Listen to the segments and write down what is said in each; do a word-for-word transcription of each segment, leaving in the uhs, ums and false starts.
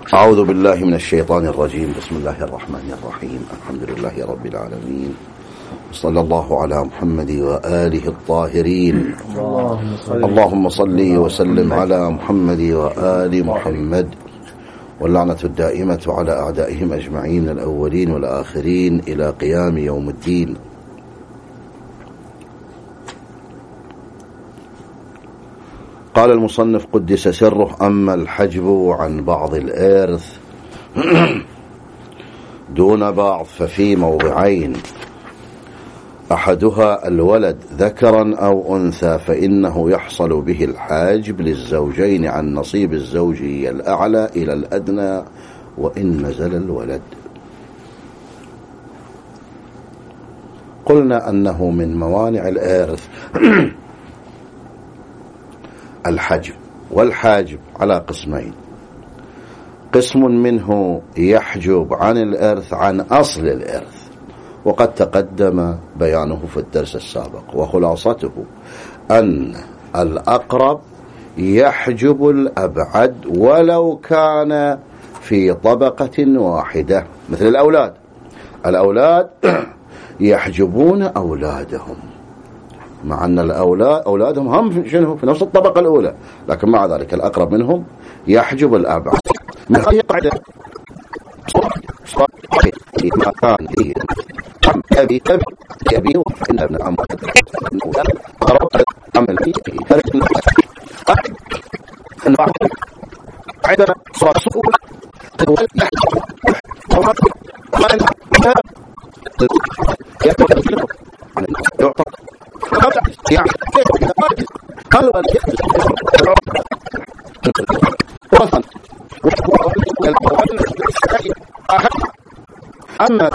أعوذ بالله من الشيطان الرجيم. بسم الله الرحمن الرحيم. الحمد لله رب العالمين، صلى الله على محمد وآله الطاهرين. اللهم صل وسلم على محمد وآل محمد، واللعنة الدائمة على أعدائهم أجمعين الأولين والآخرين إلى قيام يوم الدين. قال المصنف قدس سره: أما الحجب عن بعض الإرث دون بعض ففي موضعين: أحدها الولد ذكرا أو أنثى، فإنه يحصل به الحاجب للزوجين عن نصيب الزوجي الأعلى إلى الأدنى وإن نزل الولد. قلنا أنه من موانع الإرث الحجب، والحاجب على قسمين: قسم منه يحجب عن الإرث عن أصل الإرث، وقد تقدم بيانه في الدرس السابق، وخلاصته أن الأقرب يحجب الأبعد ولو كان في طبقة واحدة، مثل الأولاد. الأولاد يحجبون أولادهم، مع أن الأولاد أولادهم هم شنو في نفس الطبقة الأولى، لكن مع ذلك الأقرب منهم يحجب الأبعد. من هذه القاعدة في مكان فيه أبي أبي أبي إن ابن عم قرب عمل فيه ذلك أن عندنا صار سؤال أما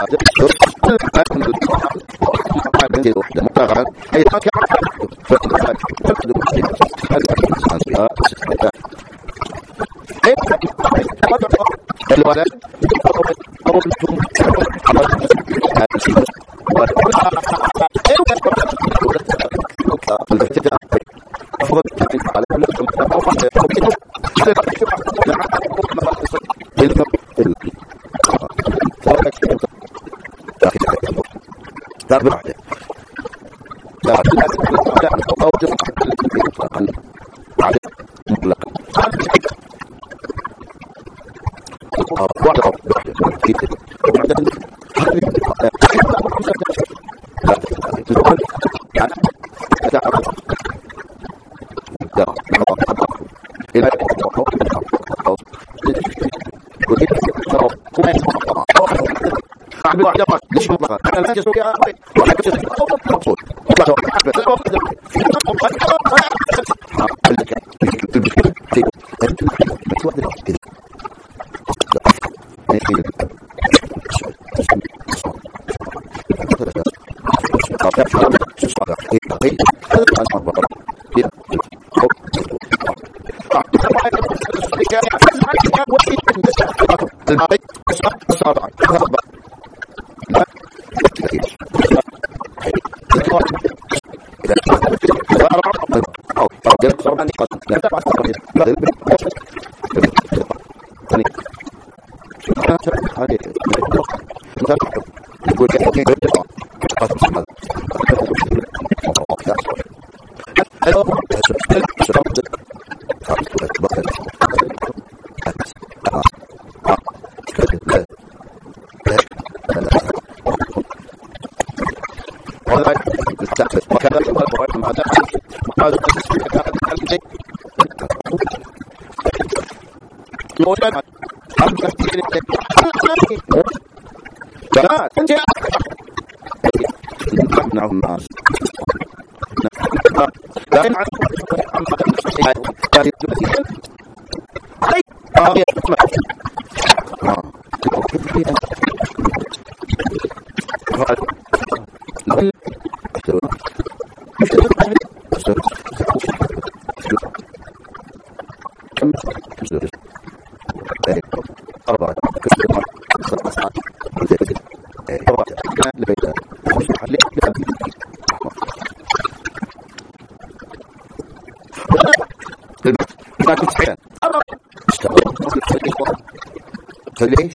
فليه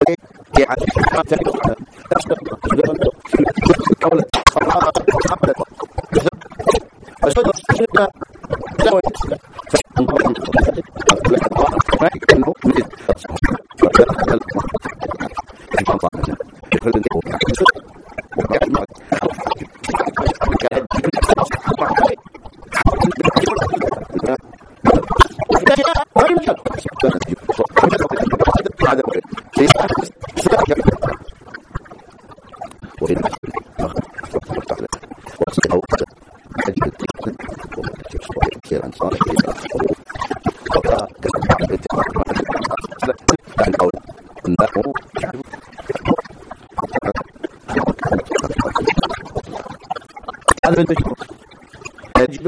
هذا البشر يجب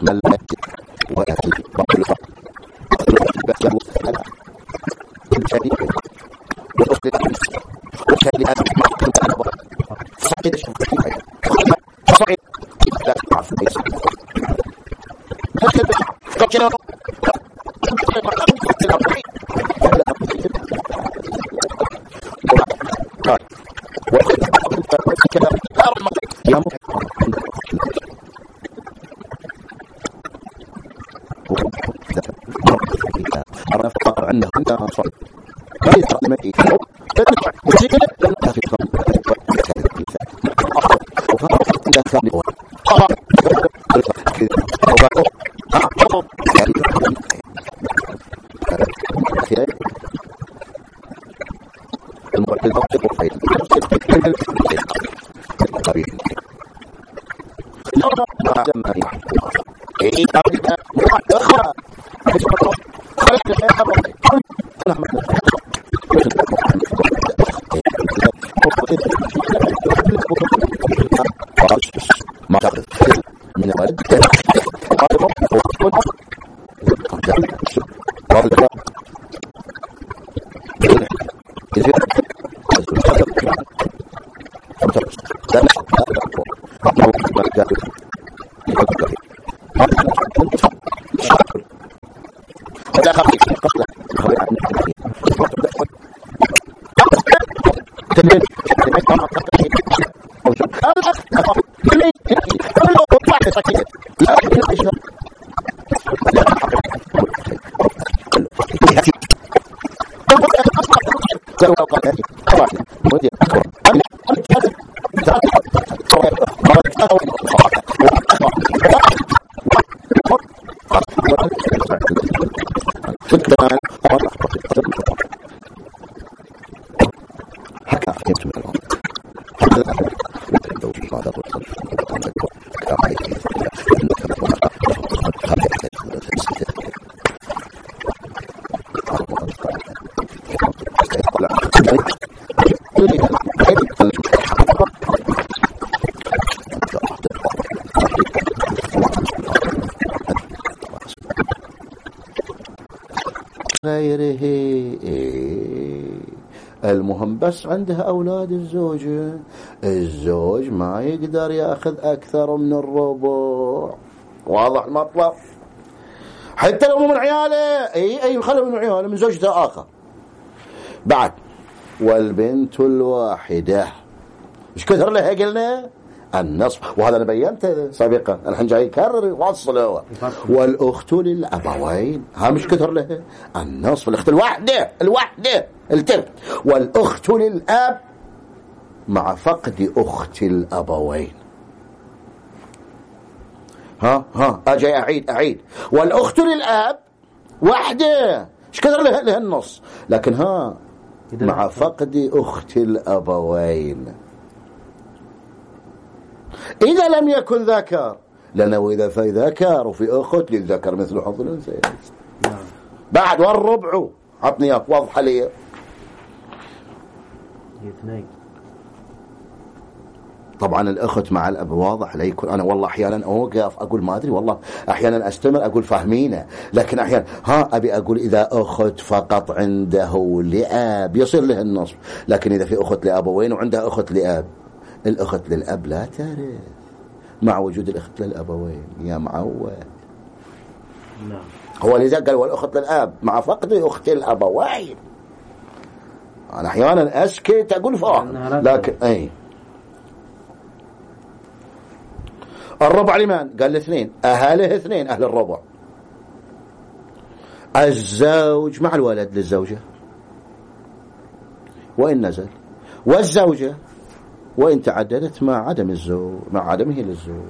من لا ويأتي بطل فرق بأسباب الثلاثة شديد والأخت وكان لأن صعيد الشمس صعيد لا تعرف ليس قد عنده انت صار ما يقرا ما يقرا ما تاخذ من الولد غيره. المهم بس عندها أولاد الزوجة، الزوج ما يقدر يأخذ أكثر من الربع. واضح المطلب؟ حتى لو من عياله، أي أي خلوا من عياله من زوجته آخر. بعد والبنت الواحدة مش كثر لها قلنا النصف، وهذا أنا بينته سابقا، الحين جاي يكرر يوصل هو. والأخت للأبوين ها مش كثر لها النصف، الأخت الواحدة الواحدة الترك. والأخت للأب مع فقد أخت الأبوين. ها ها أجي أعيد أعيد والأخت للأب واحدة مش كثر لها لها النص، لكن ها مع فقد أخت الأبوين إذا لم يكن ذكر، لأنه إذا في ذكر وفي أخت للذكر مثل حظ الأنثيين. بعد والربع عطني إياك واضحة لي. اثنين طبعا الأخت مع الأب واضح لا يكون. أنا والله أحيانا أوقف أقول ما أدري، والله أحيانا أستمر أقول فاهمينه، لكن أحيانا ها أبي أقول إذا أخت فقط عنده لأب يصير له النصف، لكن إذا في أخت لأبوين وعندها أخت لأب، الأخت للأب لا ترث مع وجود الأخت للأبوين يا معود. نعم. هو لذا قال والأخت للأب مع فقد أخت الأبوين. أنا أحيانا أسكت أقول فاهم، لكن أي الربع لمن؟ قال الاثنين، أهله اثنين أهل الربع. الزوج مع الولد للزوجة وإن نزل، والزوجة وإن تعددت مع عدم الزوج مع عدمه للزوج.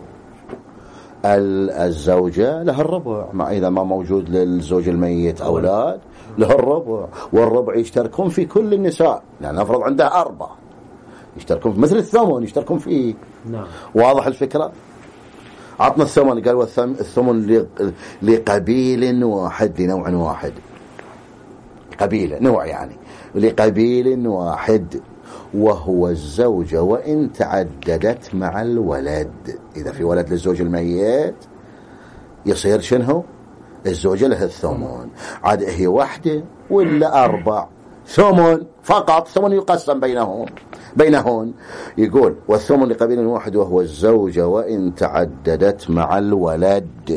الزوجة لها الربع مع إذا ما موجود للزوج الميت أولاد له الربع، والربع يشتركون في كل النساء، لأن نفرض عندها أربع يشتركون مثل الثمن يشتركون فيه. نعم. واضح الفكرة؟ عطنا الثمن، قال الثمن لقبيل واحد لنوع واحد، قبيلة نوع يعني لقبيل واحد وهو الزوجة وإن تعددت مع الولد. إذا في ولد للزوج الميت يصير شنو؟ الزوجة لها الثمن. عاد هي واحدة ولا أربع؟ ثمن فقط، ثمن يقسم بينهم بينهن. يقول والثمن لقبيل واحد وهو الزوجة وإن تعددت مع الولد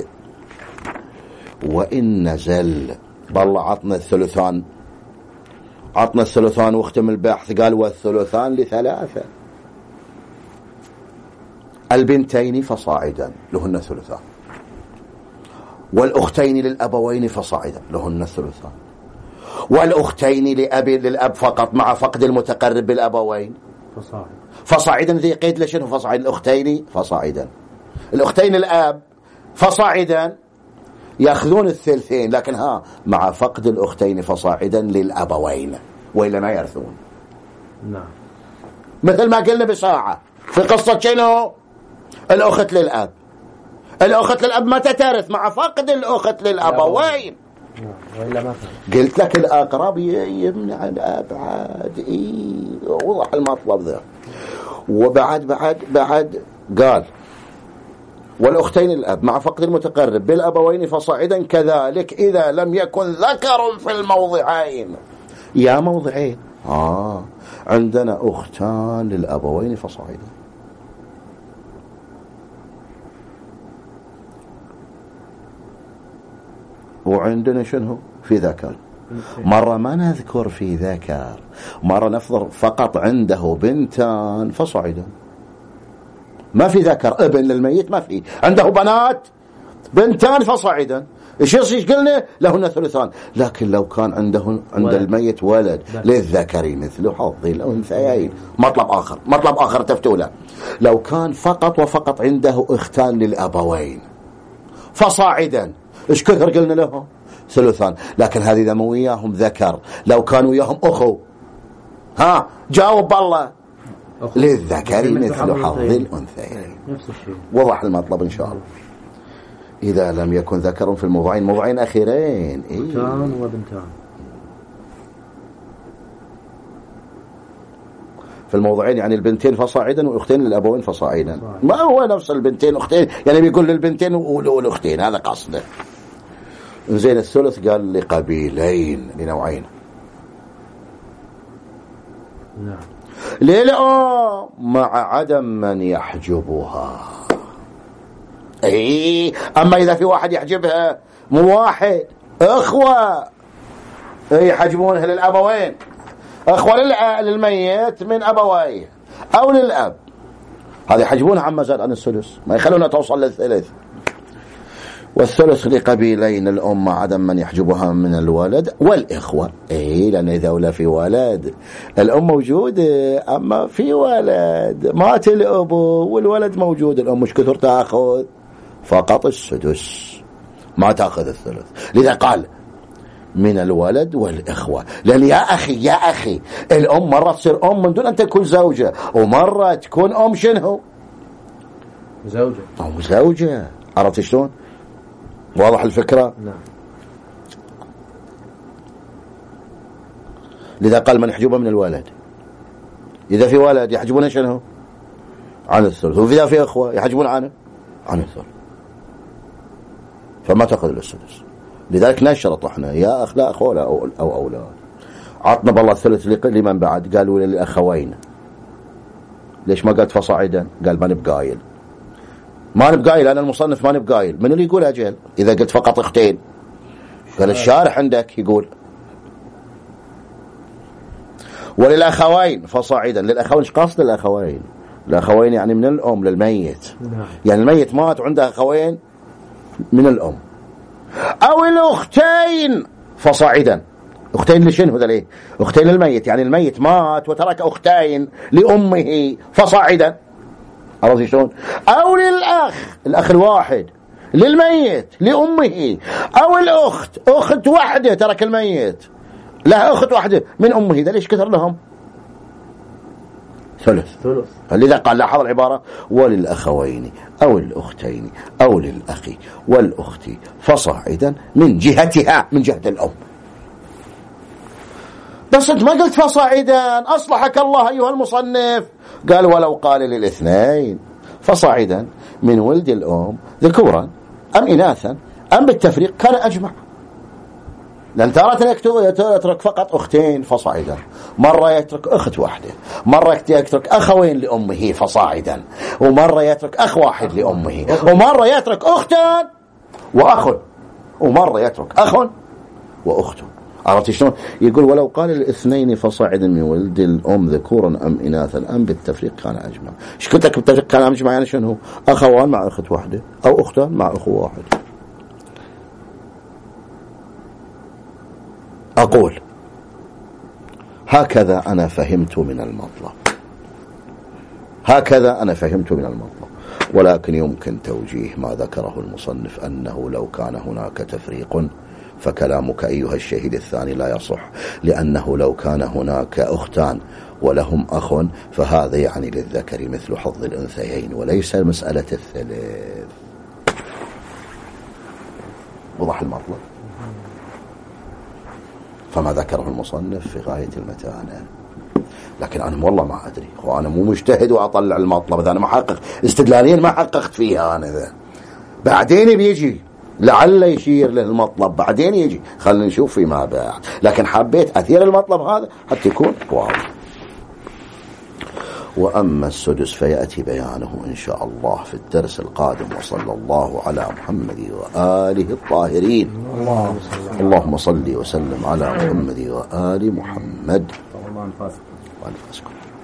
وإن نزل. بالله عطنا الثلثان، عطنا الثلثان واختم البحث. قال والثلثان لثلاثة، البنتين فصاعدا لهن ثلثان، والأختين للأبوين فصاعدا لهن الثلثان، والأختين لأب للأب فقط مع فقد المتقرب بالأبوين فصاعدا. فصاعدا ذي قيد لشنو فصاعدا؟ الأختين فصاعدا، الأختين الأب فصاعدا يأخذون الثلثين، لكن ها مع فقد الأختين فصاعدا للأبوين وإلا ما يرثون. نعم. مثل ما قلنا بساعة في قصة شنو؟ الأخت للأب، الأخت للأب متى ترث؟ مع فقد الأخت للأبوين. وإلا ما قلت لك الأقرب يمنع الأبعد. إيه وضح المطلب ذا. وبعد بعد بعد قال والأختين الأب مع فقد المتقرب بالأبوين فصاعدا كذلك إذا لم يكن ذكر في الموضعين. يا موضعين آه عندنا أختان للأبوين فصاعدا، وعندنا شنو في ذكر. مرة ما نذكر في ذكر، مرة نفضل فقط عنده بنتان فصاعدا، ما في ذكر. ابن للميت ما في، عنده بنات بنتان فصاعدا. ايش ايش قلنا؟ لهن ثلثان. لكن لو كان عنده عند الميت ولد للذكر مثل حظ الانثيين. مطلب اخر، مطلب اخر تفتوله. لو كان فقط وفقط عنده اختان للابوين فصاعدا، ايش كثر قلنا لهم؟ ثلثان. لكن هذه اذا مو وياهم ذكر، لو كانوا وياهم اخو ها جاوب بالله للذكر مثل حظ الانثيين. نفس الشيء. وضح المطلب ان شاء الله. إذا لم يكن ذكر في الموضعين، موضعين أخيرين أختان إيه؟ وبنتان. في الموضعين يعني البنتين فصاعدا والأختين للأبوين فصاعدا. ما هو نفس البنتين أختين، يعني بيقول للبنتين والأختين، هذا قصده. زين الثلث قال لقبيلين لنوعين. نعم. للأم مع عدم من يحجبها. اي اما اذا في واحد يحجبها، مو واحد، اخوه يحجبونها للابوين، اخوه للميت من ابويه او للاب، هذه يحجبونها عما زاد عن الثلث، ما يخلونها توصل للثلث. والثلث لقبيلين، الام مع عدم من يحجبها من الولد والاخوه. اي لان اذا ولا في ولد الام موجوده، اما في ولد مات الابو والولد موجود، الام مش كثر تاخذ فقط السدس، ما تأخذ الثلث. لذا قال من الولد والإخوة. لأن يا أخي يا أخي الأم مرة تصير أم من دون أن تكون زوجة، ومرة تكون أم شنو؟ زوجة. أو زوجة. عرفت شلون؟ واضح الفكرة؟ نعم. لذا قال من يحجبه من الولد. إذا في ولد يحجبونه شنو؟ عن الثلث. وإذا في إخوة يحجبون عنه عن الثلث، فما تأخذ السدس. لذلك نشرط احنا يا أخ لا أخوة أو, أو أولاد. عطنا بالله الثلث لمن بعد؟ قالوا للأخوين. ليش ما قالت فصاعدا؟ قال ما نبقايل، ما نبقايل. أنا المصنف ما نبقايل. من اللي يقول أجل إذا قلت فقط اختين؟ قال الشارح عندك يقول وللأخوين فصاعدا. للأخوين ايش قصد الأخوين؟ الأخوين يعني من الأم للميت، يعني الميت مات وعنده أخوين من الأم. أو الأختين فصاعدا. أختين لشنو ذا ليه؟ أختين للميت، يعني الميت مات وترك أختين لأمه فصاعدا. عرفت شلون؟ أو للأخ، الأخ الواحد للميت لأمه، أو الأخت، أخت واحدة ترك الميت لها أخت واحدة من أمه، ذا ليش كثر لهم؟ ثلث. ثلث. لذا قال لاحظ العبارة وللأخوين أو الأختين أو للأخ والأخت فصاعدا من جهتها، من جهة الأم. بس أنت ما قلت فصاعدا، أصلحك الله أيها المصنف. قال ولو قال للاثنين فصاعدا من ولد الأم ذكورا أم إناثا أم بالتفريق كان أجمع، لأن تارة يترك فقط أختين فصاعدا، مرة يترك أخت واحدة، مرة يترك أخوين لأمه فصاعدا، ومرة يترك أخ واحد لأمه، ومرة يترك أختان وأخ، ومرة يترك أخ وأخت. عرفت شلون؟ يقول ولو قال الاثنين فصاعدا من ولد الأم ذكورا أم إناثا أم بالتفريق كان أجمع. ايش قلت لك بالتفريق كان أجمع؟ يعني شنو؟ أخوان مع أخت واحدة أو أختان مع أخو واحد. أقول هكذا أنا فهمت من المطلب، هكذا أنا فهمت من المطلب، ولكن يمكن توجيه ما ذكره المصنف أنه لو كان هناك تفريق فكلامك أيها الشهيد الثاني لا يصح، لأنه لو كان هناك أختان ولهم أخ فهذا يعني للذكر مثل حظ الأنثيين وليس مسألة الثلاث. وضح المطلب. فما ذكره المصنف في غاية المتانة، لكن أنا والله ما أدري، وأنا مو مجتهد وأطلع المطلب إذا أنا ما حقق استدلاليا ما حققت فيها أنا ذا. بعدين بيجي لعل يشير للمطلب بعدين يجي، خلينا نشوف فيما بعد، لكن حبيت أثير المطلب هذا حتى يكون واضح. وأما السدس فيأتي بيانه إن شاء الله في الدرس القادم، وصلى الله على محمد وآله الطاهرين. اللهم صل وسلم على محمد وآل محمد.